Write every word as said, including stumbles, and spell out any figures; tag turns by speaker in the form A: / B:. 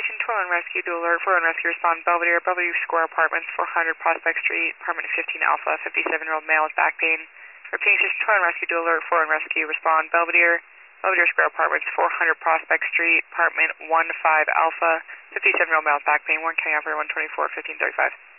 A: Station, twelve one Rescue, dual alert, four one Rescue, respond Belvedere, Belvedere Square Apartments, four hundred Prospect Street, apartment fifteen Alpha, fifty-seven-year-old male with back pain. Repeating Station, twelve one Rescue, dual alert, four one Rescue, respond Belvedere, Belvedere Square Apartments, four hundred Prospect Street, apartment one five Alpha, fifty-seven-year-old male with back pain, Warren County Operator one twenty-four, fifteen thirty-five.